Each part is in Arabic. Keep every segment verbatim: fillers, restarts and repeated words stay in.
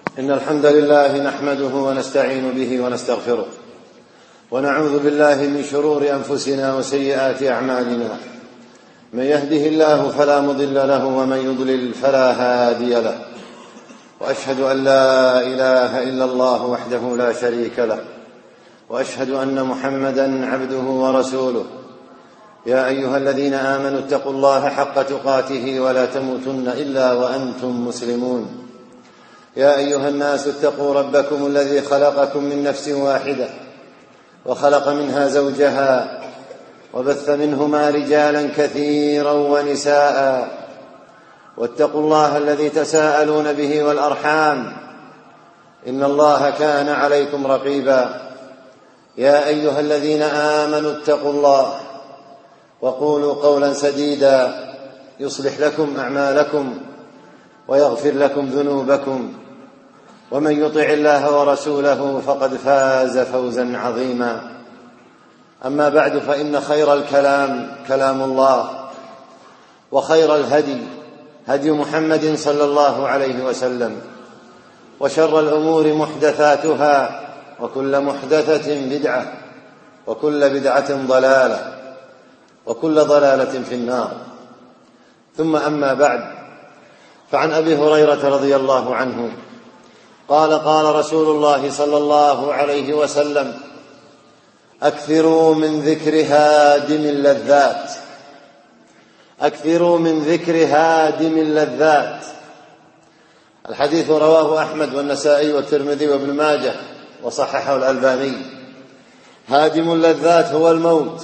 إن الحمد لله نحمده ونستعين به ونستغفره، ونعوذ بالله من شرور أنفسنا وسيئات أعمالنا. من يهده الله فلا مضل له، ومن يضلل فلا هادي له. وأشهد أن لا إله إلا الله وحده لا شريك له، وأشهد أن محمدا عبده ورسوله. يا أيها الذين آمنوا اتقوا الله حق تقاته ولا تموتن إلا وأنتم مسلمون. يا أيها الناس اتقوا ربكم الذي خلقكم من نفس واحدة، وخلق منها زوجها، وبث منهما رجالا كثيرا ونساء. واتقوا الله الذي تساءلون به والأرحام، إن الله كان عليكم رقيبا. يا أيها الذين آمنوا اتقوا الله وقولوا قولا سديدا يصلح لكم أعمالكم ويغفر لكم ذنوبكم، ومن يطع الله ورسوله فقد فاز فوزا عظيما. أما بعد، فإن خير الكلام كلام الله، وخير الهدي هدي محمد صلى الله عليه وسلم، وشر الأمور محدثاتها، وكل محدثة بدعة، وكل بدعة ضلالة، وكل ضلالة في النار. ثم أما بعد، فعن أبي هريرة رضي الله عنه قال قال رسول الله صلى الله عليه وسلم: أكثروا من ذكر هادم اللذات أكثروا من ذكر هادم اللذات. الحديث رواه أحمد والنسائي والترمذي وابن ماجه، وصححه الألباني. هادم اللذات هو الموت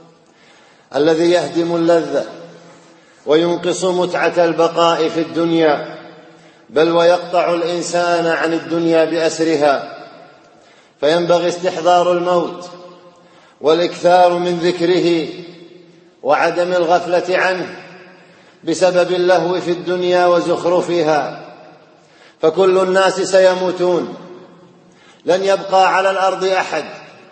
الذي يهدم اللذة وينقص متعة البقاء في الدنيا، بل ويقطع الإنسان عن الدنيا بأسرها. فينبغي استحضار الموت والإكثار من ذكره وعدم الغفلة عنه بسبب اللهو في الدنيا وزخرفها. فكل الناس سيموتون، لن يبقى على الأرض أحد.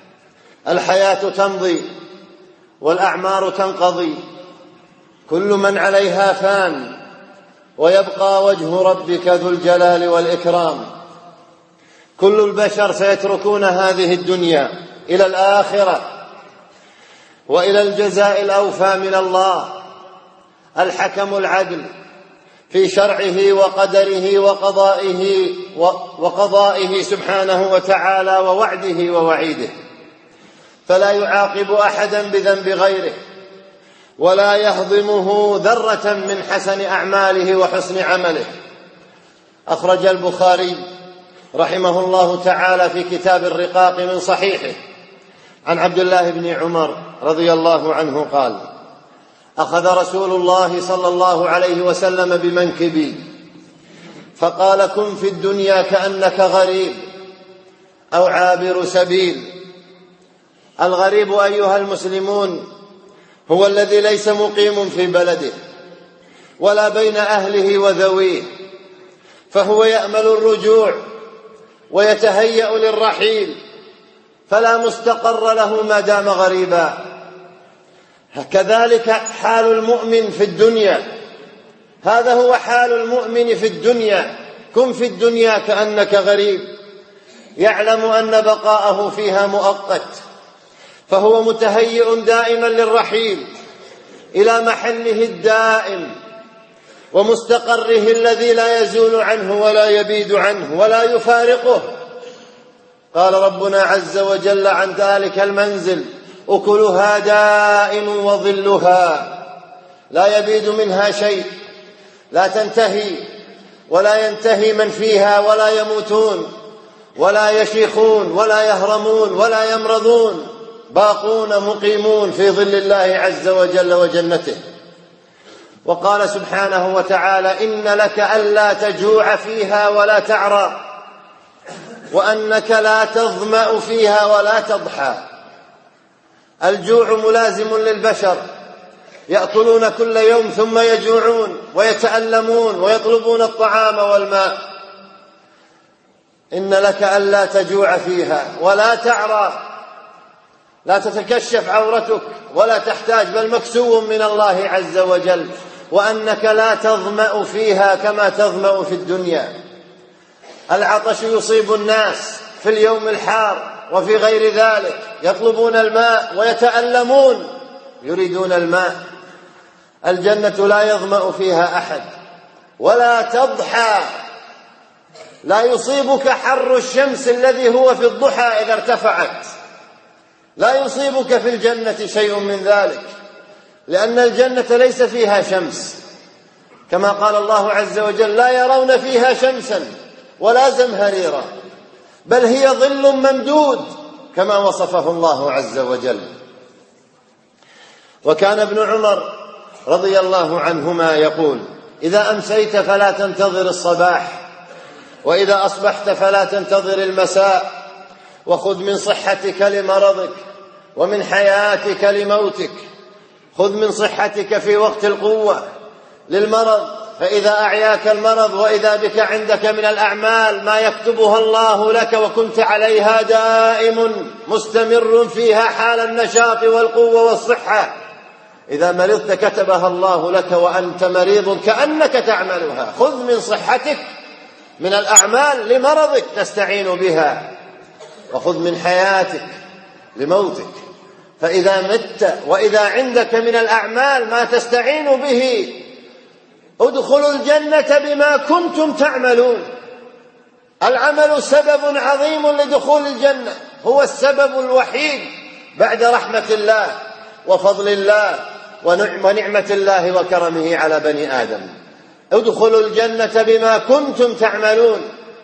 الحياة تمضي والأعمار تنقضي، كل من عليها فان، ويبقى وجه ربك ذو الجلال والإكرام. كل البشر سيتركون هذه الدنيا إلى الآخرة وإلى الجزاء الأوفى من الله، الحكم العدل في شرعه وقدره وقضائه وقضائه سبحانه وتعالى ووعده ووعيده. فلا يعاقب أحدا بذنب غيره، ولا يهضمه ذرة من حسن أعماله وحسن عمله. أخرج البخاري رحمه الله تعالى في كتاب الرقاق من صحيحه عن عبد الله بن عمر رضي الله عنه قال: أخذ رسول الله صلى الله عليه وسلم بمنكبي فقال: كن في الدنيا كأنك غريب أو عابر سبيل. الغريب أيها المسلمون هو الذي ليس مقيم في بلده ولا بين أهله وذويه، فهو يأمل الرجوع ويتهيأ للرحيل، فلا مستقر له ما دام غريبا. كذلك حال المؤمن في الدنيا، هذا هو حال المؤمن في الدنيا. كن في الدنيا كأنك غريب، يعلم أن بقاءه فيها مؤقت، فهو متهيئ دائما للرحيل إلى محله الدائم ومستقره الذي لا يزول عنه ولا يبيد عنه ولا يفارقه. قال ربنا عز وجل عن ذلك المنزل: أكلها دائم وظلها، لا يبيد منها شيء، لا تنتهي ولا ينتهي من فيها، ولا يموتون ولا يشيخون ولا يهرمون ولا يمرضون، باقون مقيمون في ظل الله عز وجل وجنته. وقال سبحانه وتعالى: إن لك ألا تجوع فيها ولا تعرى، وأنك لا تظمأ فيها ولا تضحى. الجوع ملازم للبشر، يأكلون كل يوم ثم يجوعون ويتألمون ويطلبون الطعام والماء. إن لك ألا تجوع فيها ولا تعرى، لا تتكشف عورتك ولا تحتاج، بل مكسو من الله عز وجل. وأنك لا تظمأ فيها كما تظمأ في الدنيا. العطش يصيب الناس في اليوم الحار وفي غير ذلك، يطلبون الماء ويتألمون يريدون الماء. الجنة لا يظمأ فيها أحد ولا تضحى، لا يصيبك حر الشمس الذي هو في الضحى إذا ارتفعت، لا يصيبك في الجنة شيء من ذلك، لأن الجنة ليس فيها شمس، كما قال الله عز وجل: لا يرون فيها شمسا ولا زمهريرا، بل هي ظل ممدود، كما وصفه الله عز وجل. وكان ابن عمر رضي الله عنهما يقول: إذا أمسيت فلا تنتظر الصباح، وإذا أصبحت فلا تنتظر المساء، وخذ من صحتك لمرضك ومن حياتك لموتك. خذ من صحتك في وقت القوة للمرض، فإذا أعياك المرض وإذا بك عندك من الأعمال ما يكتبها الله لك وكنت عليها دائم مستمر فيها حال النشاط والقوة والصحة، إذا مرضت كتبها الله لك وأنت مريض كأنك تعملها. خذ من صحتك من الأعمال لمرضك تستعين بها، وخذ من حياتك لموتك، فإذا مت وإذا عندك من الأعمال ما تستعين به ادخلوا الجنة بما كنتم تعملون. العمل سبب عظيم لدخول الجنة، هو السبب الوحيد بعد رحمة الله وفضل الله ونعمة الله وكرمه على بني آدم. ادخلوا الجنة بما كنتم تعملون.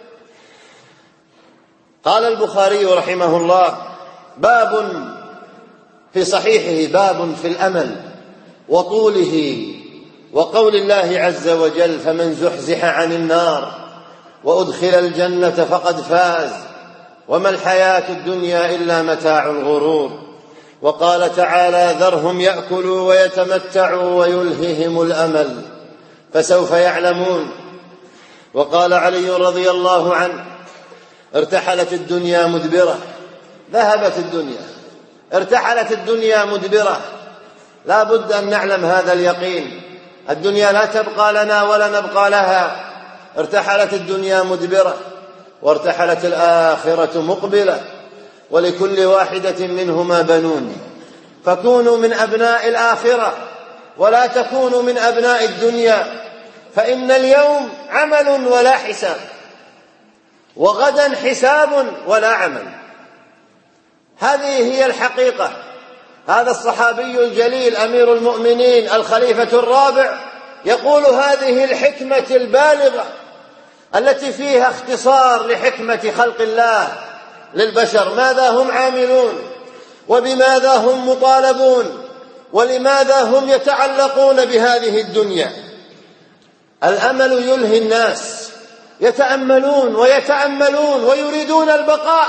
قال البخاري رحمه الله: باب في صحيحه باب في الأمل وطوله وقول الله عز وجل: فمن زحزح عن النار وأدخل الجنة فقد فاز وما الحياة الدنيا إلا متاع الغرور. وقال تعالى: ذرهم يأكلوا ويتمتعوا ويلههم الأمل فسوف يعلمون. وقال علي رضي الله عنه: ارتحلت الدنيا مدبرة، ذهبت الدنيا، ارتحلت الدنيا مدبرة. لا بد أن نعلم هذا اليقين، الدنيا لا تبقى لنا ولا نبقى لها. ارتحلت الدنيا مدبرة وارتحلت الآخرة مقبلة، ولكل واحدة منهما بنون، فكونوا من أبناء الآخرة ولا تكونوا من أبناء الدنيا، فإن اليوم عمل ولا حساب، وغدا حساب ولا عمل. هذه هي الحقيقة. هذا الصحابي الجليل أمير المؤمنين الخليفة الرابع يقول هذه الحكمة البالغة التي فيها اختصار لحكمة خلق الله للبشر، ماذا هم عاملون وبماذا هم مطالبون ولماذا هم يتعلقون بهذه الدنيا. الأمل يلهي الناس، يتأملون ويتأملون ويريدون البقاء،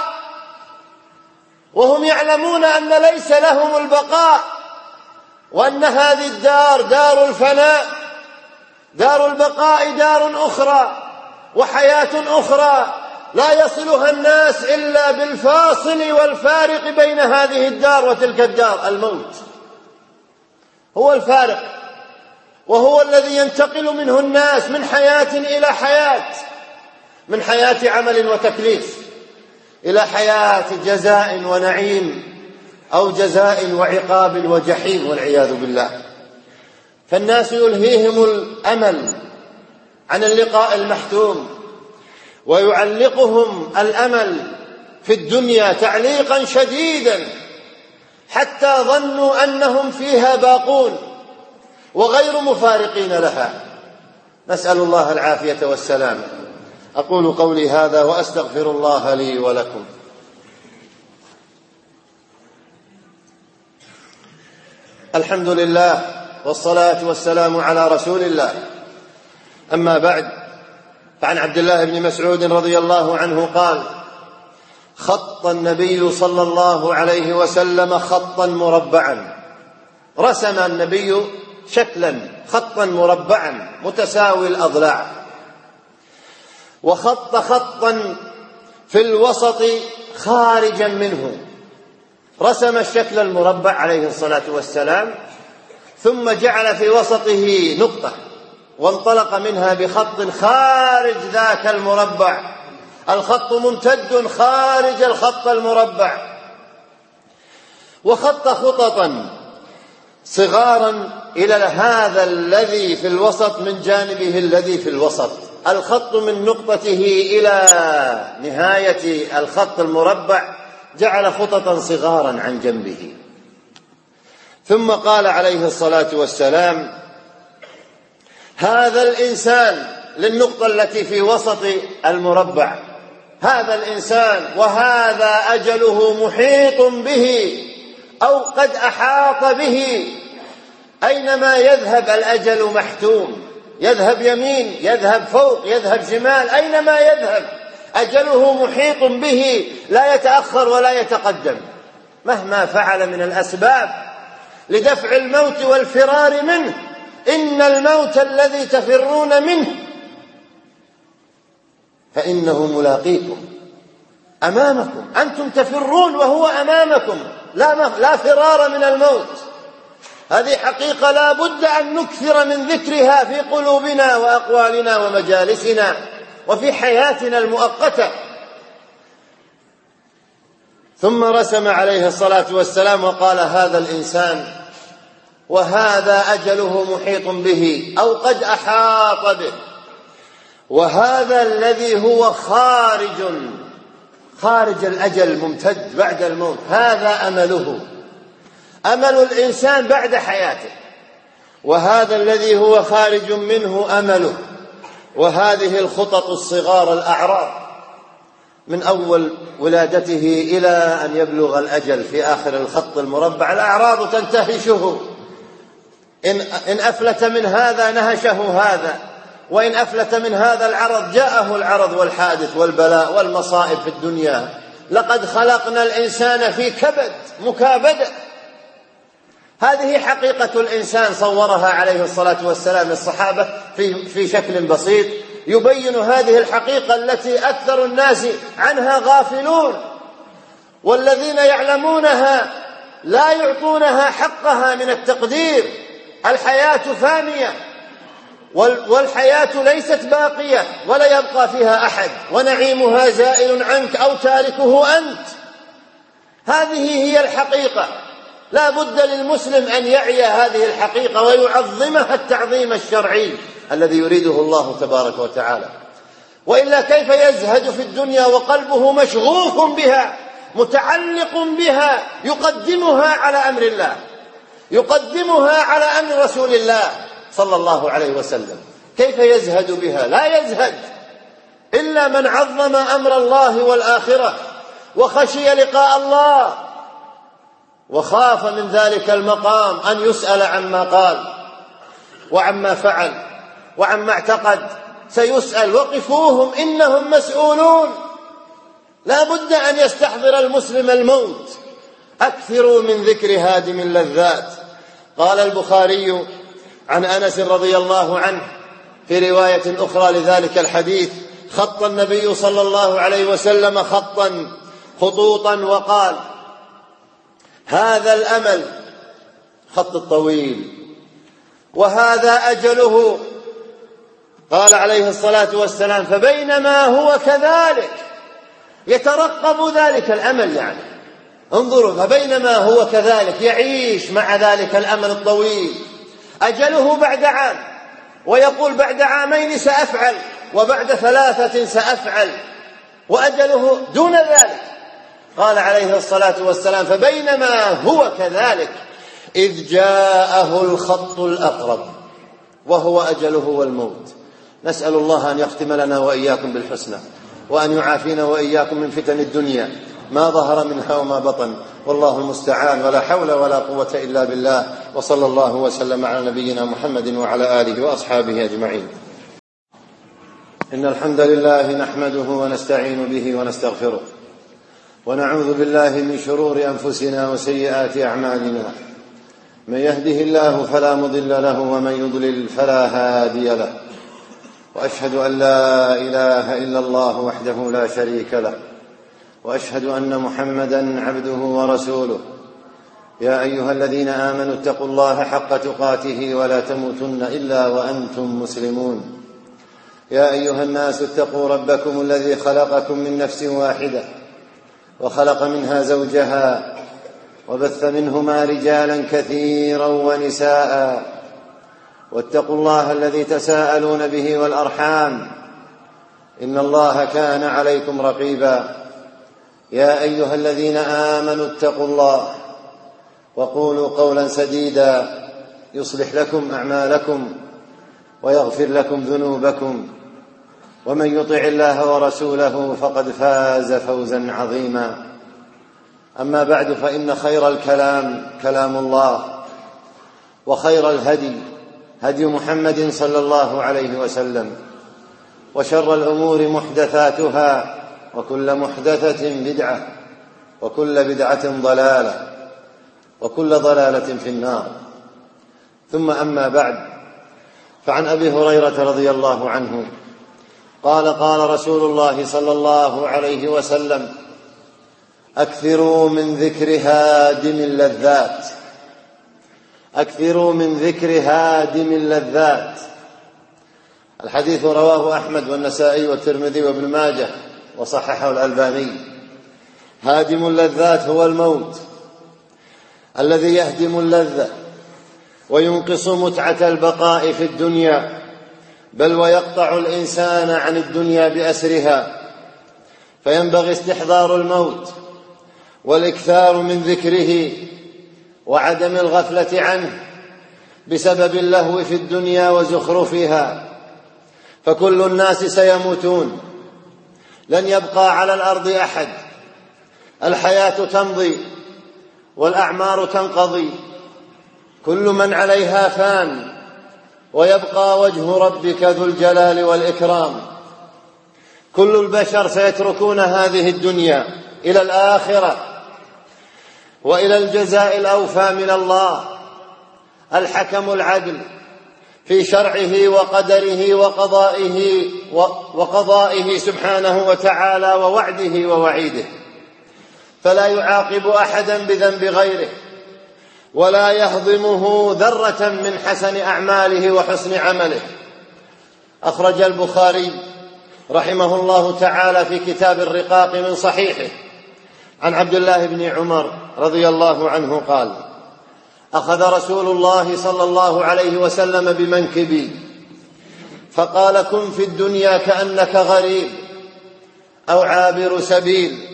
وهم يعلمون أن ليس لهم البقاء، وأن هذه الدار دار الفناء، دار البقاء دار أخرى وحياة أخرى لا يصلها الناس إلا بالفاصل والفارق بين هذه الدار وتلك الدار. الموت هو الفارق، وهو الذي ينتقل منه الناس من حياة إلى حياة، من حياة عمل وتكليف إلى حياة جزاء ونعيم، أو جزاء وعقاب وجحيم والعياذ بالله. فالناس يلهيهم الأمل عن اللقاء المحتوم، ويعلقهم الأمل في الدنيا تعليقا شديدا حتى ظنوا أنهم فيها باقون وغير مفارقين لها. نسأل الله العافية والسلام. أقول قولي هذا وأستغفر الله لي ولكم. الحمد لله والصلاة والسلام على رسول الله. أما بعد، فعن عبد الله بن مسعود رضي الله عنه قال: خط النبي صلى الله عليه وسلم خطا مربعا، رسم النبي شكلا خطا مربعا متساوي الأضلاع، وخط خطا في الوسط خارجا منه. رسم الشكل المربع عليه الصلاة والسلام، ثم جعل في وسطه نقطة وانطلق منها بخط خارج ذاك المربع، الخط ممتد خارج الخط المربع، وخط خططا صغارا إلى هذا الذي في الوسط من جانبه الذي في الوسط. الخط من نقطته إلى نهاية الخط المربع جعل خططا صغارا عن جنبه. ثم قال عليه الصلاة والسلام: هذا الإنسان، للنقطة التي في وسط المربع، هذا الإنسان وهذا أجله محيط به أو قد أحاط به. أينما يذهب الأجل محتوم، يذهب يمين، يذهب فوق، يذهب شمال، أينما يذهب أجله محيط به، لا يتأخر ولا يتقدم مهما فعل من الأسباب لدفع الموت والفرار منه. إن الموت الذي تفرون منه فإنه ملاقيكم، أمامكم، أنتم تفرون وهو أمامكم، لا, لا فرار من الموت. هذه حقيقة لا بد أن نكثر من ذكرها في قلوبنا وأقوالنا ومجالسنا وفي حياتنا المؤقتة. ثم رسم عليه الصلاة والسلام وقال: هذا الإنسان وهذا أجله محيط به أو قد أحاط به، وهذا الذي هو خارج خارج الأجل ممتد بعد الموت، هذا أمله، أمل الإنسان بعد حياته، وهذا الذي هو خارج منه أمله. وهذه الخطط الصغار الأعراض من أول ولادته إلى أن يبلغ الأجل في آخر الخط المربع، الأعراض تنتهشه، إن, إن أفلت من هذا نهشه هذا، وإن أفلت من هذا العرض جاءه العرض والحادث والبلاء والمصائب في الدنيا. لقد خلقنا الإنسان في كبد مكابدة. هذه حقيقة الإنسان صورها عليه الصلاة والسلام للصحابة في, في شكل بسيط يبين هذه الحقيقة التي أكثر الناس عنها غافلون، والذين يعلمونها لا يعطونها حقها من التقدير. الحياة فانية، والحياة ليست باقية ولا يبقى فيها أحد، ونعيمها زائل عنك أو تاركه أنت. هذه هي الحقيقة، لا بد للمسلم أن يعي هذه الحقيقة ويعظمها التعظيم الشرعي الذي يريده الله تبارك وتعالى. وإلا كيف يزهد في الدنيا وقلبه مشغوف بها متعلق بها، يقدمها على أمر الله، يقدمها على أمر رسول الله صلى الله عليه وسلم. كيف يزهد بها؟ لا يزهد إلا من عظم أمر الله والآخرة وخشي لقاء الله وخاف من ذلك المقام أن يسأل عما قال وعما فعل وعما اعتقد. سيسأل، وقفوهم إنهم مسؤولون. لا بد أن يستحضر المسلم الموت. أكثروا من ذكر هادم اللذات. قال البخاري عن أنس رضي الله عنه في رواية أخرى لذلك الحديث: خط النبي صلى الله عليه وسلم خطا خطوطا وقال: هذا الأمل خط الطويل، وهذا أجله. قال عليه الصلاة والسلام: فبينما هو كذلك يترقب ذلك الأمل، يعني انظروا، فبينما هو كذلك يعيش مع ذلك الأمل الطويل، أجله بعد عام، ويقول بعد عامين سأفعل، وبعد ثلاثة سأفعل، وأجله دون ذلك. قال عليه الصلاة والسلام: فبينما هو كذلك إذ جاءه الخط الأقرب وهو أجله والموت. نسأل الله أن يختم لنا وإياكم بالحسنى، وأن يعافينا وإياكم من فتن الدنيا ما ظهر منها وما بطن، والله المستعان، ولا حول ولا قوة إلا بالله. وصلى الله وسلم على نبينا محمد وعلى آله وأصحابه أجمعين. إن الحمد لله نحمده ونستعين به ونستغفره، ونعوذ بالله من شرور أنفسنا وسيئات أعمالنا. من يهده الله فلا مضل له، ومن يضلل فلا هادي له. وأشهد أن لا إله إلا الله وحده لا شريك له، وأشهد أن محمدا عبده ورسوله. يا أيها الذين آمنوا اتقوا الله حق تقاته ولا تموتن إلا وأنتم مسلمون. يا أيها الناس اتقوا ربكم الذي خلقكم من نفس واحدة وخلق منها زوجها وبث منهما رجالا كثيرا ونساء واتقوا الله الذي تساءلون به والأرحام إن الله كان عليكم رقيبا. يا أيها الذين آمنوا اتقوا الله وقولوا قولا سديدا يصلح لكم أعمالكم ويغفر لكم ذنوبكم ومن يطع الله ورسوله فقد فاز فوزا عظيما. أما بعد، فإن خير الكلام كلام الله، وخير الهدي هدي محمد صلى الله عليه وسلم، وشر الأمور محدثاتها، وكل محدثة بدعة، وكل بدعة ضلالة، وكل ضلالة في النار. ثم أما بعد، فعن أبي هريرة رضي الله عنه قال قال رسول الله صلى الله عليه وسلم: أكثروا من ذكر هادم اللذات أكثروا من ذكر هادم اللذات. الحديث رواه أحمد والنسائي والترمذي وابن ماجه وصححه الألباني. هادم اللذات هو الموت الذي يهدم اللذة وينقص متعة البقاء في الدنيا، بل ويقطع الإنسان عن الدنيا بأسرها. فينبغي استحضار الموت والإكثار من ذكره وعدم الغفلة عنه بسبب اللهو في الدنيا وزخرفها، فكل الناس سيموتون، لن يبقى على الأرض أحد. الحياة تمضي والأعمار تنقضي، كل من عليها فان، ويبقى وجه ربك ذو الجلال والإكرام. كل البشر سيتركون هذه الدنيا إلى الآخرة وإلى الجزاء الأوفى من الله، الحكم العدل في شرعه وقدره وقضائه وقضائه سبحانه وتعالى ووعده ووعيده، فلا يعاقب أحدا بذنب غيره، ولا يهضمه ذرة من حسن أعماله وحسن عمله. أخرج البخاري رحمه الله تعالى في كتاب الرقاق من صحيحه عن عبد الله بن عمر رضي الله عنه قال: أخذ رسول الله صلى الله عليه وسلم بمنكبي فقال: كن في الدنيا كأنك غريب أو عابر سبيل.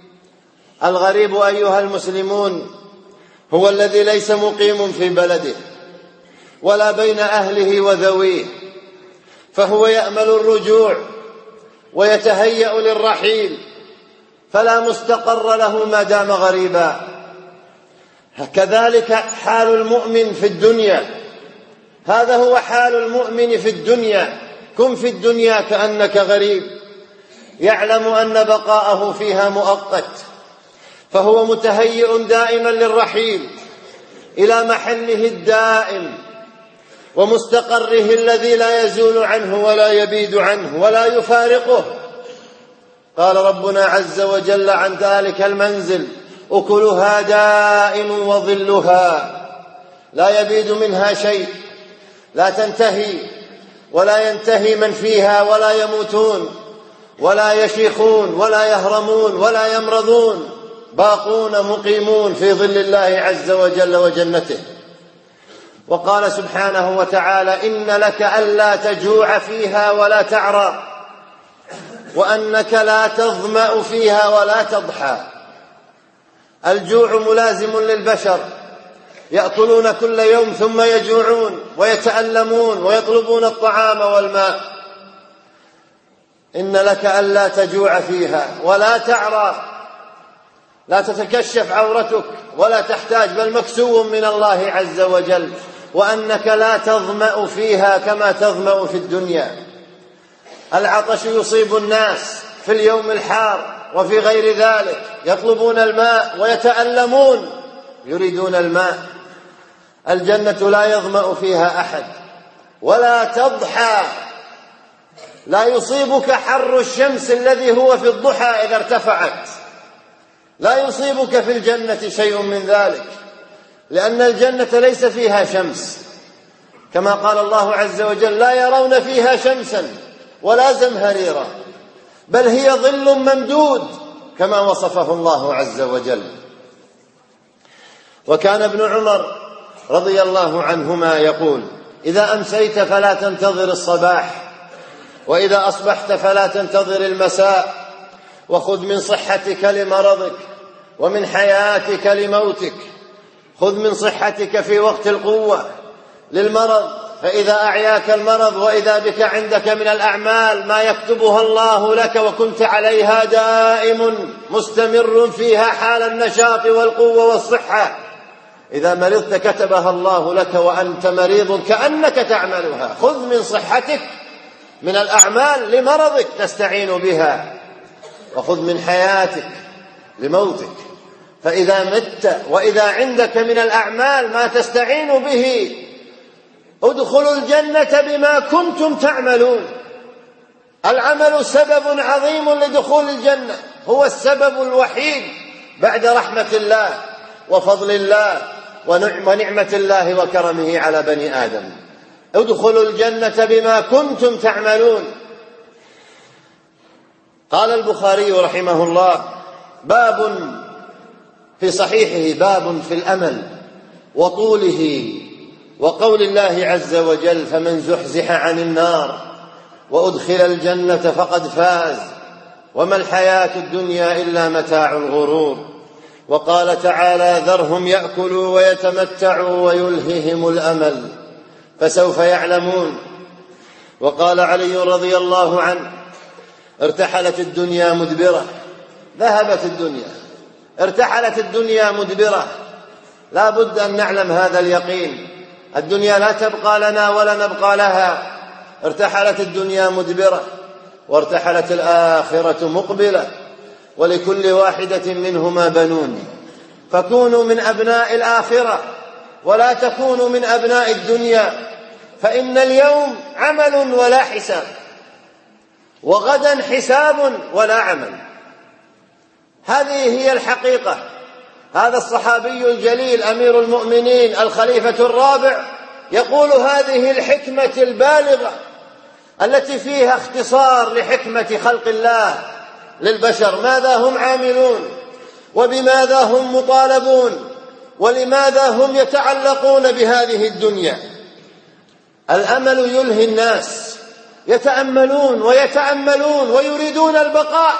الغريب أيها المسلمون هو الذي ليس مقيم في بلده ولا بين أهله وذويه، فهو يأمل الرجوع ويتهيأ للرحيل، فلا مستقر له ما دام غريبا. كذلك حال المؤمن في الدنيا، هذا هو حال المؤمن في الدنيا. كن في الدنيا كأنك غريب، يعلم أن بقاءه فيها مؤقت، فهو متهيئ دائما للرحيل إلى محله الدائم ومستقره الذي لا يزول عنه ولا يبيد عنه ولا يفارقه. قال ربنا عز وجل عن ذلك المنزل: أكلها دائم وظلها، لا يبيد منها شيء، لا تنتهي ولا ينتهي من فيها، ولا يموتون ولا يشيخون ولا يهرمون ولا يمرضون، باقون مقيمون في ظل الله عز وجل وجنته. وقال سبحانه وتعالى: إن لك ألا تجوع فيها ولا تعرى، وأنك لا تظمأ فيها ولا تضحى. الجوع ملازم للبشر، يأكلون كل يوم ثم يجوعون ويتألمون ويطلبون الطعام والماء. إن لك ألا تجوع فيها ولا تعرى، لا تتكشف عورتك ولا تحتاج، بل مكسو من الله عز وجل. وأنك لا تظمأ فيها كما تظمأ في الدنيا. العطش يصيب الناس في اليوم الحار وفي غير ذلك، يطلبون الماء ويتألمون يريدون الماء. الجنة لا يظمأ فيها أحد ولا تضحى، لا يصيبك حر الشمس الذي هو في الضحى إذا ارتفعت، لا يصيبك في الجنة شيء من ذلك، لأن الجنة ليس فيها شمس، كما قال الله عز وجل: لا يرون فيها شمسا ولا زمهريرا، بل هي ظل ممدود كما وصفه الله عز وجل. وكان ابن عمر رضي الله عنهما يقول: إذا أمسيت فلا تنتظر الصباح، وإذا أصبحت فلا تنتظر المساء، وخذ من صحتك لمرضك ومن حياتك لموتك. خذ من صحتك في وقت القوة للمرض، فإذا أعياك المرض وإذا بك عندك من الأعمال ما يكتبها الله لك وكنت عليها دائم مستمر فيها حال النشاط والقوة والصحة، إذا مرضت كتبها الله لك وأنت مريض كأنك تعملها. خذ من صحتك من الأعمال لمرضك تستعين بها، وخذ من حياتك لموتك، فإذا مت وإذا عندك من الأعمال ما تستعين به ادخلوا الجنة بما كنتم تعملون. العمل سبب عظيم لدخول الجنة، هو السبب الوحيد بعد رحمة الله وفضل الله ونعمة الله وكرمه على بني آدم. ادخلوا الجنة بما كنتم تعملون. قال البخاري رحمه الله: باب في صحيحه باب في الأمل وطوله، وقول الله عز وجل: فمن زحزح عن النار وأدخل الجنة فقد فاز وما الحياة الدنيا إلا متاع الغرور. وقال تعالى: ذرهم يأكلوا ويتمتعوا ويلههم الأمل فسوف يعلمون. وقال علي رضي الله عنه: ارتحلت الدنيا مدبرة. ذهبت الدنيا، ارتحلت الدنيا مدبرة. لا بد أن نعلم هذا اليقين، الدنيا لا تبقى لنا ولا نبقى لها. ارتحلت الدنيا مدبرة وارتحلت الآخرة مقبلة، ولكل واحدة منهما بنون، فكونوا من أبناء الآخرة ولا تكونوا من أبناء الدنيا، فإن اليوم عمل ولا حساب، وغدا حساب ولا عمل. هذه هي الحقيقة. هذا الصحابي الجليل أمير المؤمنين الخليفة الرابع يقول هذه الحكمة البالغة التي فيها اختصار لحكمة خلق الله للبشر، ماذا هم عاملون وبماذا هم مطالبون ولماذا هم يتعلقون بهذه الدنيا. الأمل يلهي الناس، يتأملون ويتأملون ويريدون البقاء،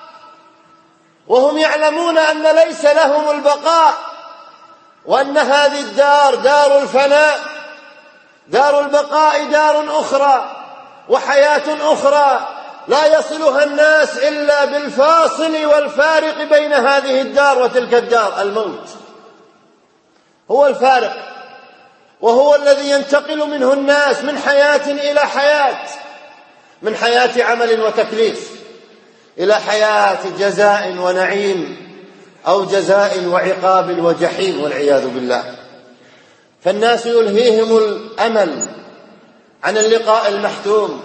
وهم يعلمون أن ليس لهم البقاء، وأن هذه الدار دار الفناء. دار البقاء دار أخرى وحياة أخرى لا يصلها الناس إلا بالفاصل والفارق بين هذه الدار وتلك الدار. الموت هو الفارق، وهو الذي ينتقل منه الناس من حياة إلى حياة، من حياة عمل وتكليف إلى حياة جزاء ونعيم، أو جزاء وعقاب وجحيم والعياذ بالله. فالناس يلهيهم الأمل عن اللقاء المحتوم،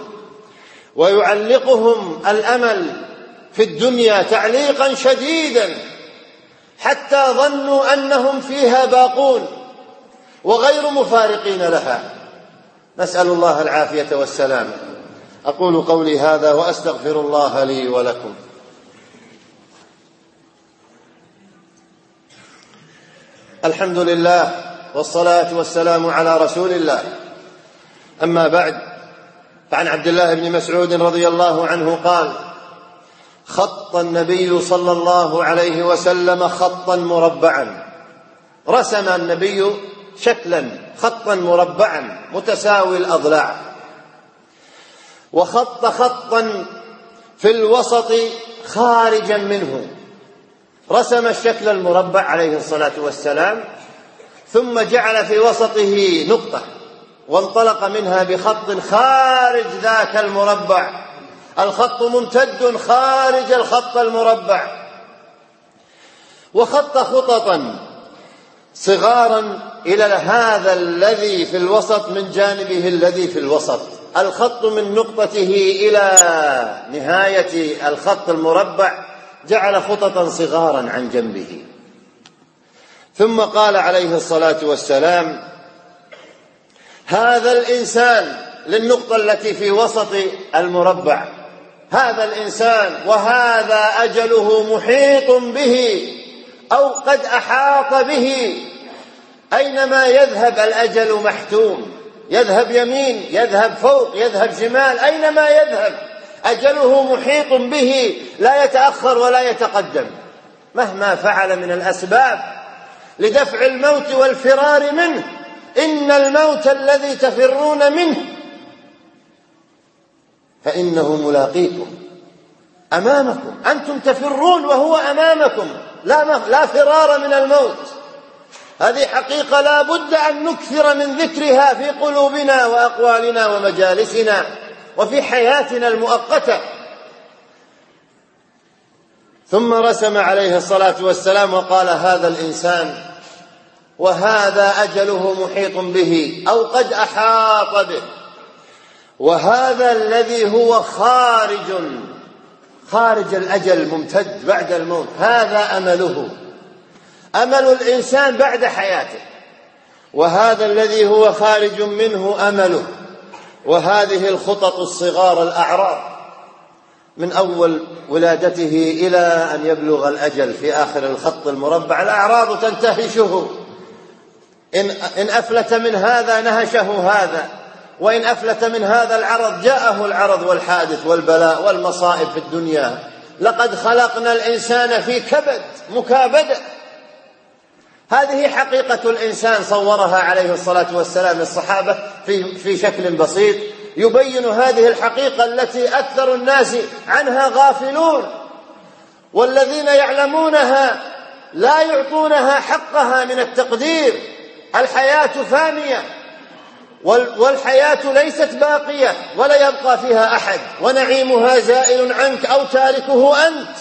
ويعلقهم الأمل في الدنيا تعليقا شديدا حتى ظنوا أنهم فيها باقون وغير مفارقين لها. نسأل الله العافية والسلام. أقول قولي هذا وأستغفر الله لي ولكم. الحمد لله والصلاة والسلام على رسول الله. أما بعد، فعن عبد الله بن مسعود رضي الله عنه قال: خط النبي صلى الله عليه وسلم خطا مربعا. رسم النبي شكلا خطا مربعا متساوي الأضلاع، وخط خطا في الوسط خارجا منه. رسم الشكل المربع عليه الصلاة والسلام، ثم جعل في وسطه نقطة وانطلق منها بخط خارج ذاك المربع. الخط ممتد خارج الخط المربع، وخط خططا صغارا إلى هذا الذي في الوسط من جانبه الذي في الوسط. الخط من نقطته إلى نهاية الخط المربع جعل خططا صغارا عن جنبه. ثم قال عليه الصلاة والسلام: هذا الإنسان للنقطة التي في وسط المربع. هذا الإنسان وهذا أجله محيط به أو قد أحاط به، أينما يذهب الأجل محتوم، يذهب يمين، يذهب فوق، يذهب شمال، أينما يذهب أجله محيط به، لا يتأخر ولا يتقدم مهما فعل من الأسباب لدفع الموت والفرار منه. إن الموت الذي تفرون منه فإنه ملاقيكم، أمامكم، أنتم تفرون وهو أمامكم، لا, لا فرار من الموت. هذه حقيقة لا بد أن نكثر من ذكرها في قلوبنا وأقوالنا ومجالسنا وفي حياتنا المؤقتة. ثم رسم عليه الصلاة والسلام وقال: هذا الإنسان وهذا أجله محيط به أو قد أحاط به، وهذا الذي هو خارج خارج الأجل ممتد بعد الموت، هذا أمله، أمل الإنسان بعد حياته، وهذا الذي هو خارج منه أمله. وهذه الخطط الصغار الأعراض من أول ولادته إلى أن يبلغ الأجل في آخر الخط المربع، الأعراض تنتهشه، إن, إن أفلت من هذا نهشه هذا، وإن أفلت من هذا العرض جاءه العرض والحادث والبلاء والمصائب في الدنيا. لقد خلقنا الإنسان في كبد مكابدة. هذه حقيقة الإنسان صورها عليه الصلاة والسلام للصحابة في, في شكل بسيط يبين هذه الحقيقة التي أكثر الناس عنها غافلون، والذين يعلمونها لا يعطونها حقها من التقدير. الحياة فانية، والحياة ليست باقية ولا يبقى فيها أحد، ونعيمها زائل عنك أو تاركه أنت.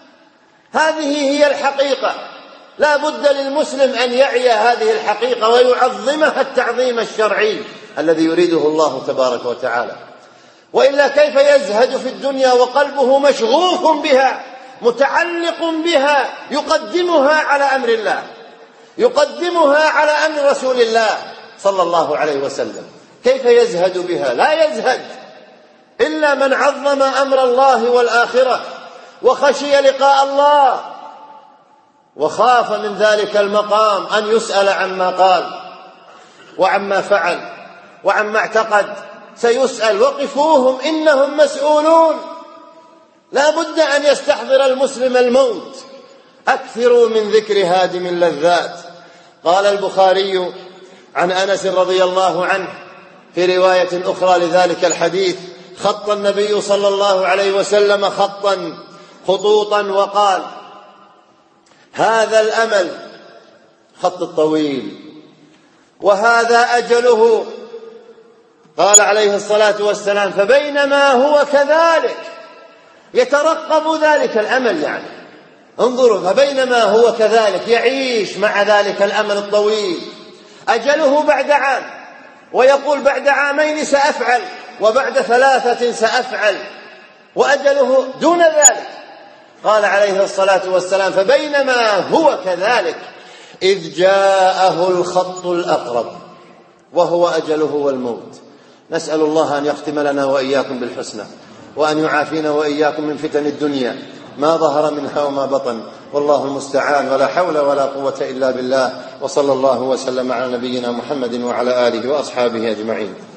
هذه هي الحقيقة، لا بد للمسلم أن يعي هذه الحقيقة ويعظمها التعظيم الشرعي الذي يريده الله تبارك وتعالى. وإلا كيف يزهد في الدنيا وقلبه مشغوف بها متعلق بها، يقدمها على أمر الله، يقدمها على أمر رسول الله صلى الله عليه وسلم. كيف يزهد بها؟ لا يزهد إلا من عظم أمر الله والآخرة وخشي لقاء الله وخاف من ذلك المقام أن يسأل عما قال وعما فعل وعما اعتقد. سيسأل، وقفوهم إنهم مسؤولون. لا بد أن يستحضر المسلم الموت. أكثروا من ذكر هادم اللذات. قال البخاري عن أنس رضي الله عنه في رواية أخرى لذلك الحديث: خط النبي صلى الله عليه وسلم خطا خطوطا وقال: هذا الأمل خط الطويل، وهذا أجله. قال عليه الصلاة والسلام: فبينما هو كذلك يترقب ذلك الأمل، يعني انظروا، فبينما هو كذلك يعيش مع ذلك الأمل الطويل، أجله بعد عام، ويقول بعد عامين سأفعل، وبعد ثلاثة سأفعل، وأجله دون ذلك. قال عليه الصلاة والسلام: فبينما هو كذلك إذ جاءه الخط الأقرب وهو أجله والموت. نسأل الله أن يختم لنا وإياكم بالحسنى، وأن يعافينا وإياكم من فتن الدنيا ما ظهر منها وما بطن، والله المستعان، ولا حول ولا قوة إلا بالله. وصلى الله وسلم على نبينا محمد وعلى آله وأصحابه أجمعين.